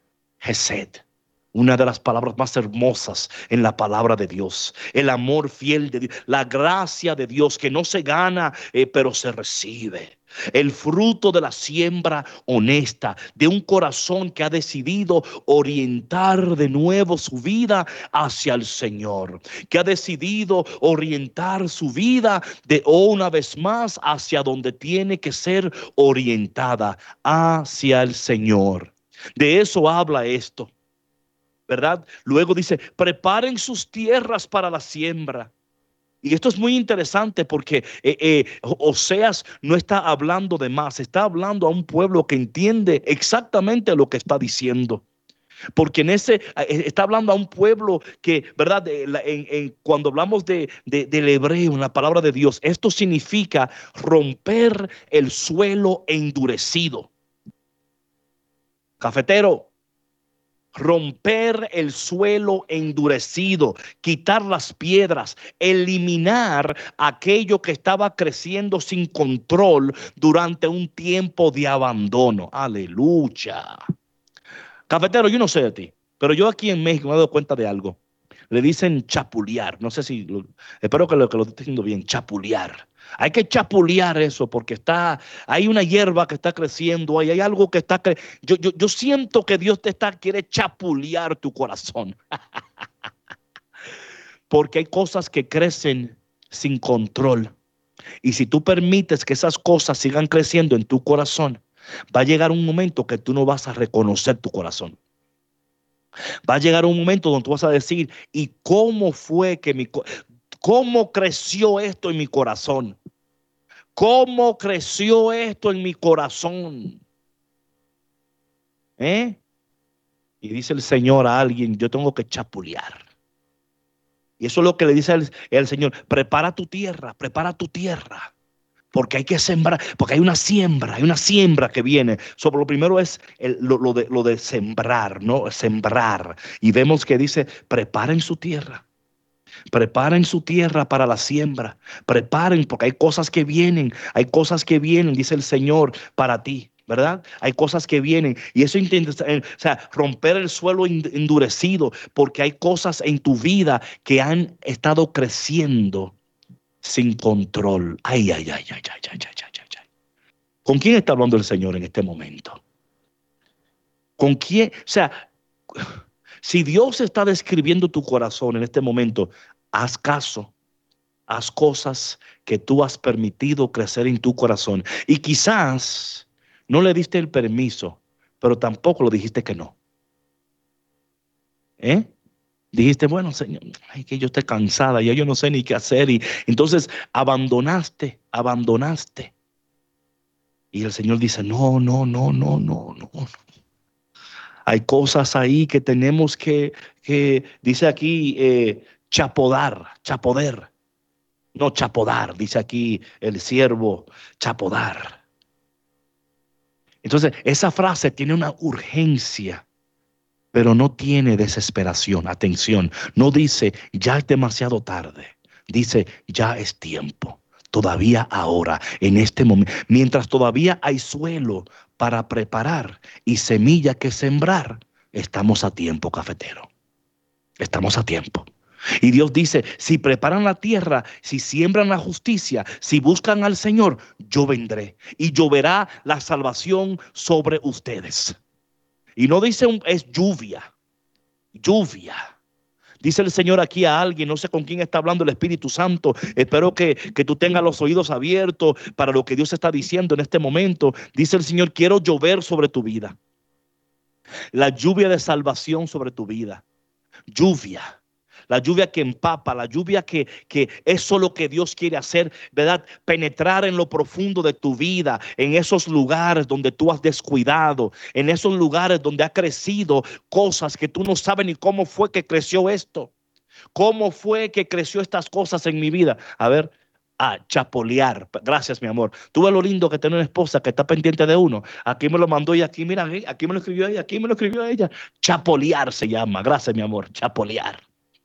[SPEAKER 1] Hesed. Una de las palabras más hermosas en la palabra de Dios. El amor fiel de Dios. La gracia de Dios que no se gana, eh, pero se recibe. El fruto de la siembra honesta de un corazón que ha decidido orientar de nuevo su vida hacia el Señor. Que ha decidido orientar su vida de una vez más hacia donde tiene que ser orientada, hacia el Señor. De eso habla esto, ¿verdad? Luego dice, preparen sus tierras para la siembra. Y esto es muy interesante porque eh, eh, Oseas no está hablando de más, está hablando a un pueblo que entiende exactamente lo que está diciendo. Porque en ese está hablando a un pueblo que, ¿verdad? En, en, cuando hablamos de, de, del hebreo, en la palabra de Dios, esto significa romper el suelo endurecido. Cafetero, romper el suelo endurecido, quitar las piedras, eliminar aquello que estaba creciendo sin control durante un tiempo de abandono. Aleluya. Cafetero, yo no sé de ti, pero yo aquí en México me he dado cuenta de algo. Le dicen chapulear. No sé si, lo, espero que lo, que lo esté diciendo bien, chapulear. Hay que chapulear eso porque está, hay una hierba que está creciendo, hay, hay algo que está cre yo, yo, yo siento que Dios te está, quiere chapulear tu corazón. Porque hay cosas que crecen sin control. Y si tú permites que esas cosas sigan creciendo en tu corazón, va a llegar un momento que tú no vas a reconocer tu corazón. Va a llegar un momento donde tú vas a decir, ¿y cómo fue que mi corazón? ¿Cómo creció esto en mi corazón? ¿Cómo creció esto en mi corazón? ¿Eh? Y dice el Señor a alguien, yo tengo que chapulear. Y eso es lo que le dice el, el Señor, prepara tu tierra, prepara tu tierra. Porque hay que sembrar, porque hay una siembra, hay una siembra que viene. Sobre lo primero es el, lo, lo, de, lo de sembrar, ¿no? Sembrar. Y vemos que dice, preparen su tierra. Preparen su tierra para la siembra. Preparen, porque hay cosas que vienen. Hay cosas que vienen, dice el Señor, para ti, ¿verdad? Hay cosas que vienen. Y eso intenta, o sea, romper el suelo endurecido, porque hay cosas en tu vida que han estado creciendo sin control. Ay, ay, ay, ay, ay, ay, ay, ay, ay. ¿Con quién está hablando el Señor en este momento? ¿Con quién? O sea, si Dios está describiendo tu corazón en este momento, haz caso. haz cosas que tú has permitido crecer en tu corazón. Y quizás no le diste el permiso, pero tampoco lo dijiste que no. ¿Eh? Dijiste, bueno, Señor, ay, que yo estoy cansada, ya yo no sé ni qué hacer. Y entonces abandonaste, abandonaste. Y el Señor dice, no, no, no, no, no, no. Hay cosas ahí que tenemos que, que dice aquí, eh, chapodar, chapoder. No, chapodar, dice aquí el siervo, chapodar. Entonces, esa frase tiene una urgencia, pero no tiene desesperación. Atención, no dice, ya es demasiado tarde. Dice, ya es tiempo. Todavía ahora, en este momento, mientras todavía hay suelo para preparar y semilla que sembrar, estamos a tiempo, cafetero. Estamos a tiempo. Y Dios dice, si preparan la tierra, si siembran la justicia, si buscan al Señor, yo vendré y lloverá la salvación sobre ustedes. Y no dice un, es lluvia, lluvia. Dice el Señor aquí a alguien, no sé con quién está hablando el Espíritu Santo. Espero que, que tú tengas los oídos abiertos para lo que Dios está diciendo en este momento. Dice el Señor, quiero llover sobre tu vida. La lluvia de salvación sobre tu vida. Lluvia. La lluvia que empapa, la lluvia que, que eso es lo que Dios quiere hacer, ¿verdad? Penetrar en lo profundo de tu vida, en esos lugares donde tú has descuidado, en esos lugares donde ha crecido cosas que tú no sabes ni cómo fue que creció esto. ¿Cómo fue que creció estas cosas en mi vida? A ver, a chapolear. Gracias, mi amor. Tú ves lo lindo que tiene una esposa que está pendiente de uno. Aquí me lo mandó y aquí, mira, aquí me lo escribió ella, aquí me lo escribió ella. Chapolear se llama. Gracias, mi amor. Chapolear.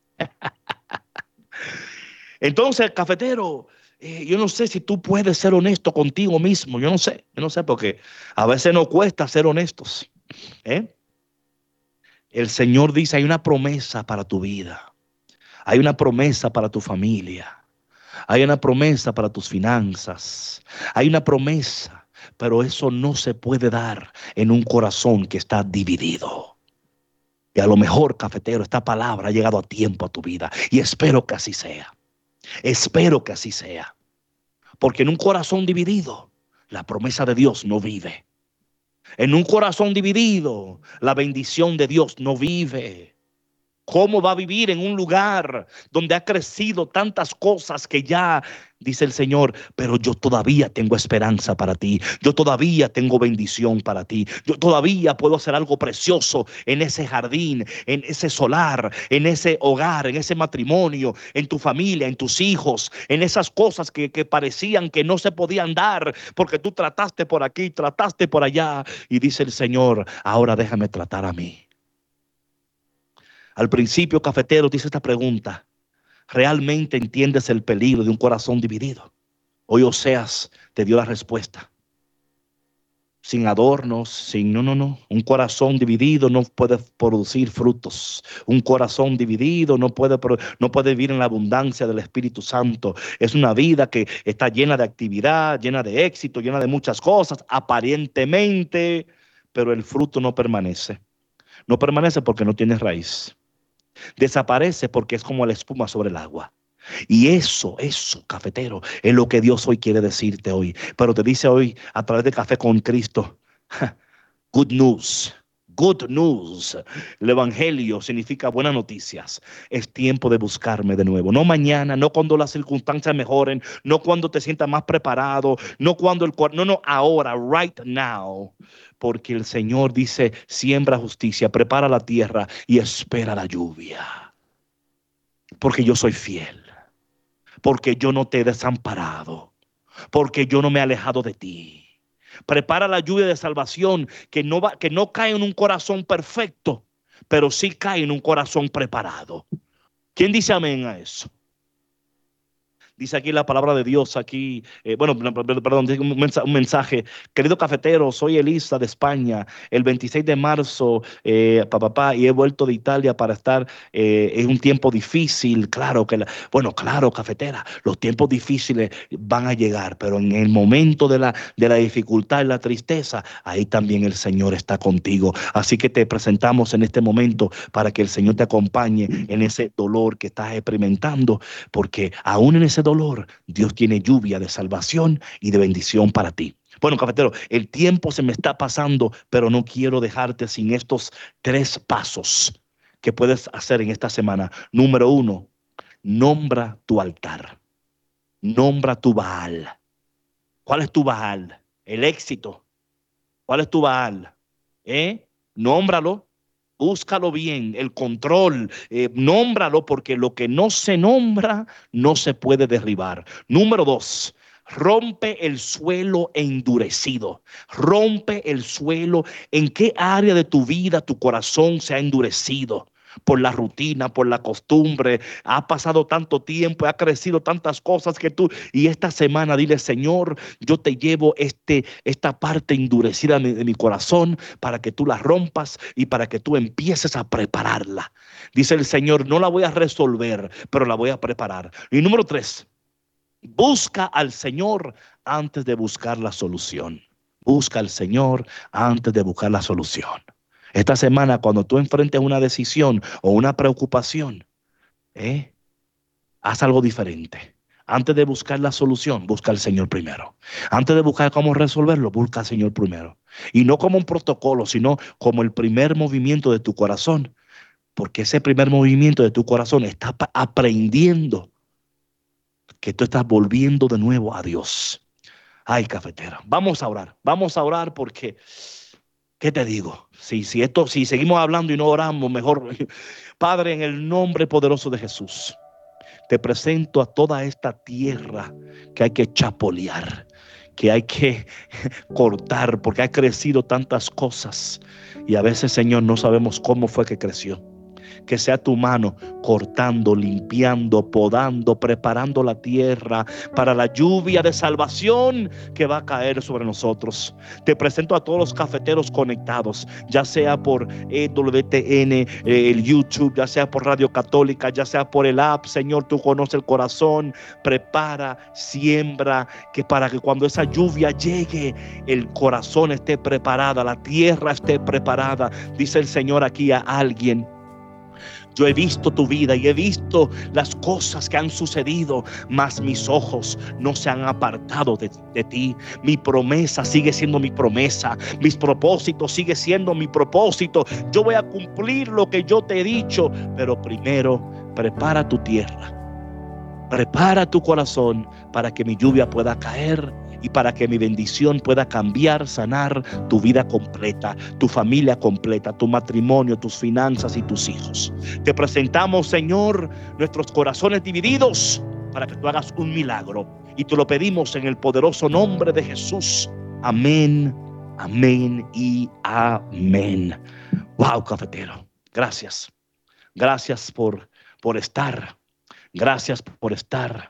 [SPEAKER 1] Entonces, cafetero, eh, yo no sé si tú puedes ser honesto contigo mismo. Yo no sé, yo no sé, porque a veces nos cuesta ser honestos. ¿eh? El Señor dice, hay una promesa para tu vida. Hay una promesa para tu familia. Hay una promesa para tus finanzas. Hay una promesa, pero eso no se puede dar en un corazón que está dividido. Y a lo mejor, cafetero, esta palabra ha llegado a tiempo a tu vida. Y espero que así sea. Espero que así sea. Porque en un corazón dividido, la promesa de Dios no vive. En un corazón dividido, la bendición de Dios no vive. ¿Cómo va a vivir en un lugar donde ha crecido tantas cosas que ya, dice el Señor, pero yo todavía tengo esperanza para ti, yo todavía tengo bendición para ti, yo todavía puedo hacer algo precioso en ese jardín, en ese solar, en ese hogar, en ese matrimonio, en tu familia, en tus hijos, en esas cosas que, que parecían que no se podían dar porque tú trataste por aquí, trataste por allá, y dice el Señor, ahora déjame tratar a mí. Al principio, cafetero, dice esta pregunta, ¿realmente entiendes el peligro de un corazón dividido? Hoy Oseas te dio la respuesta. Sin adornos, sin no, no, no. Un corazón dividido no puede producir frutos. Un corazón dividido no puede, no puede vivir en la abundancia del Espíritu Santo. Es una vida que está llena de actividad, llena de éxito, llena de muchas cosas, aparentemente, pero el fruto no permanece. No permanece porque no tiene raíz. Desaparece porque es como la espuma sobre el agua. Y eso, eso, cafetero, es lo que Dios hoy quiere decirte hoy. Pero te dice hoy a través de Café con Cristo, good news, good news. El evangelio significa buenas noticias. Es tiempo de buscarme de nuevo. No mañana, no cuando las circunstancias mejoren, no cuando te sientas más preparado, no cuando el cuerpo, no, no, ahora, right now. Porque el Señor dice, siembra justicia, prepara la tierra y espera la lluvia. Porque yo soy fiel. Porque yo no te he desamparado. Porque yo no me he alejado de ti. Prepara la lluvia de salvación que no, va, que no cae en un corazón perfecto, pero sí cae en un corazón preparado. ¿Quién dice amén a eso? Dice aquí la palabra de Dios, aquí, eh, bueno, perdón, un mensaje, un mensaje. Querido cafetero, soy Elisa de España, el veintiséis de marzo, eh, pa, pa, pa, y he vuelto de Italia para estar eh, en un tiempo difícil. Claro que, la, bueno, claro, cafetera, los tiempos difíciles van a llegar, pero en el momento de la, de la dificultad y la tristeza, ahí también el Señor está contigo. Así que te presentamos en este momento para que el Señor te acompañe en ese dolor que estás experimentando, porque aún en ese dolor, dolor, Dios tiene lluvia de salvación y de bendición para ti. Bueno, cafetero, el tiempo se me está pasando, pero no quiero dejarte sin estos tres pasos que puedes hacer en esta semana. Número uno, nombra tu altar. Nombra tu Baal. ¿Cuál es tu Baal? El éxito. ¿Cuál es tu Baal? ¿Eh? Nómbralo. Búscalo bien, el control, eh, nómbralo, porque lo que no se nombra no se puede derribar. Número dos, rompe el suelo endurecido. Rompe el suelo. ¿En qué área de tu vida tu corazón se ha endurecido? Por la rutina, por la costumbre, ha pasado tanto tiempo, ha crecido tantas cosas que tú, y esta semana dile: Señor, yo te llevo este, esta parte endurecida de mi, de mi corazón para que tú la rompas y para que tú empieces a prepararla. Dice el Señor: no la voy a resolver, pero la voy a preparar. Y número tres, busca al Señor antes de buscar la solución. Busca al Señor antes de buscar la solución. Esta semana, cuando tú enfrentes una decisión o una preocupación, ¿eh? haz algo diferente. Antes de buscar la solución, busca al Señor primero. Antes de buscar cómo resolverlo, busca al Señor primero. Y no como un protocolo, sino como el primer movimiento de tu corazón. Porque ese primer movimiento de tu corazón está aprendiendo que tú estás volviendo de nuevo a Dios. Ay, cafetera, vamos a orar. Vamos a orar porque... ¿qué te digo? Si, si, esto, si seguimos hablando y no oramos, mejor. Padre, en el nombre poderoso de Jesús, te presento a toda esta tierra que hay que chapolear, que hay que cortar, porque ha crecido tantas cosas. Y a veces, Señor, no sabemos cómo fue que creció. Que sea tu mano cortando, limpiando, podando, preparando la tierra para la lluvia de salvación que va a caer sobre nosotros. Te presento a todos los cafeteros conectados, ya sea por E W T N, eh, el YouTube, ya sea por Radio Católica, ya sea por el app. Señor, tú conoces el corazón. Prepara, siembra, que para que cuando esa lluvia llegue, el corazón esté preparada, la tierra esté preparada. Dice el Señor aquí a alguien: yo he visto tu vida y he visto las cosas que han sucedido, mas mis ojos no se han apartado de, de ti. Mi promesa sigue siendo mi promesa. Mis propósitos sigue siendo mi propósito. Yo voy a cumplir lo que yo te he dicho, pero primero prepara tu tierra. Prepara tu corazón para que mi lluvia pueda caer y para que mi bendición pueda cambiar, sanar tu vida completa, tu familia completa, tu matrimonio, tus finanzas y tus hijos. Te presentamos, Señor, nuestros corazones divididos para que tú hagas un milagro. Y te lo pedimos en el poderoso nombre de Jesús. Amén, amén y amén. Wow, cafetero. Gracias. Gracias por, por estar. Gracias por estar.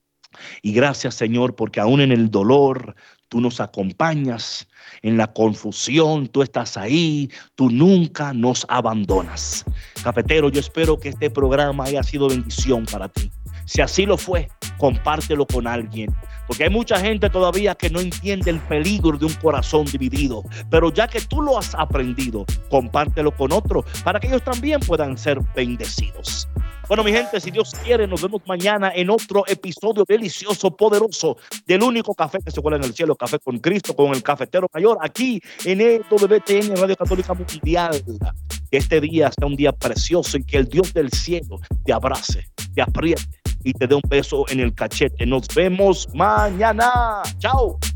[SPEAKER 1] Y gracias, Señor, porque aún en el dolor tú nos acompañas, en la confusión tú estás ahí, tú nunca nos abandonas. Cafetero, yo espero que este programa haya sido bendición para ti. Si así lo fue, compártelo con alguien, porque hay mucha gente todavía que no entiende el peligro de un corazón dividido. Pero ya que tú lo has aprendido, compártelo con otro para que ellos también puedan ser bendecidos. Bueno, mi gente, si Dios quiere, nos vemos mañana en otro episodio delicioso, poderoso, del único café que se cuela en el cielo, Café con Cristo, con el Cafetero Mayor, aquí en E W T N, Radio Católica Mundial. Que este día sea un día precioso y que el Dios del cielo te abrace, te apriete y te dé un beso en el cachete. Nos vemos mañana. Chao.